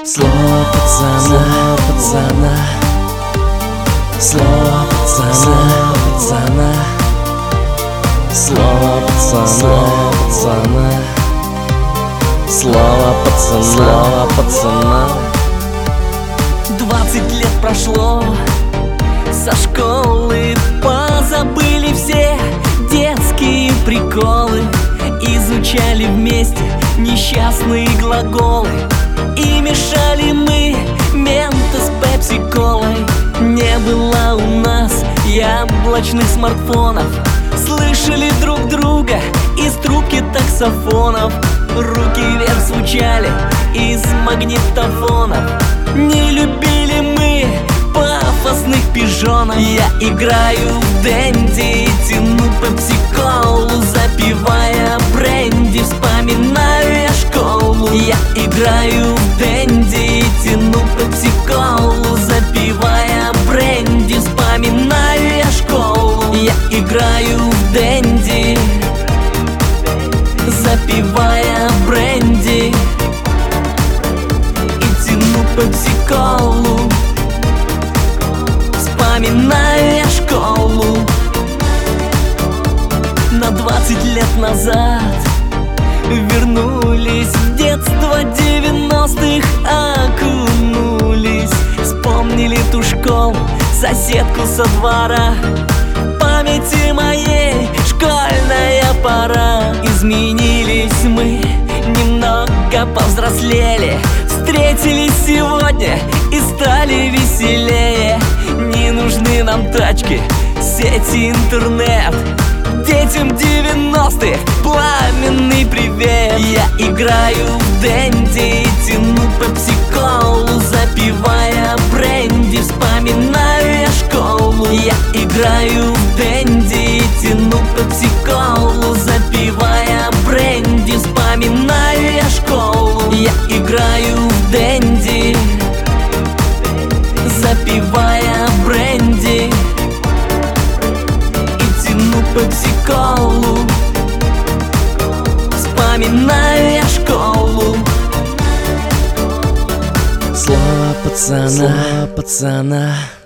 Слово пацана, слово пацана, слово пацана, слово пацана. 20 лет прошло со школы, позабыли все детские приколы, изучали вместе несчастные глаголы и мешали мы менты с пепси-колой. Не было у нас яблочных смартфонов, слышали друг друга из трубки таксофонов, руки вверх звучали из магнитофонов. Не любили мы пафосных пижонов. Я играю в дэнди, тяну пепси-колу, запивая бренди, вспоминаю я школу. Я играю в дэнди, тяну пепси-колу, запивая бренди, вспоминаю я школу. Я играю в дэнди, запивая бренди и тяну пепси-колу, вспоминаю я школу. На 20 лет назад вернулись в детство 90-х, окунулись, вспомнили ту школу, соседку со двора. В памяти моей школьная пора. Изменились мы, немного повзрослели, встретились сегодня и стали веселее. Не нужны нам тачки, сети, интернет, детям 90-х пламенный привет. Я играю в дэнди, тяну пепси-колу, запивая бренди, вспоминаю я школу. Я играю в дэнди, тяну пепси-колу, запивая бренди, вспоминаю я школу. Я играю в дэнди, запивая бренди и тяну пепси-колу, вспоминаю я школу. Слово пацана.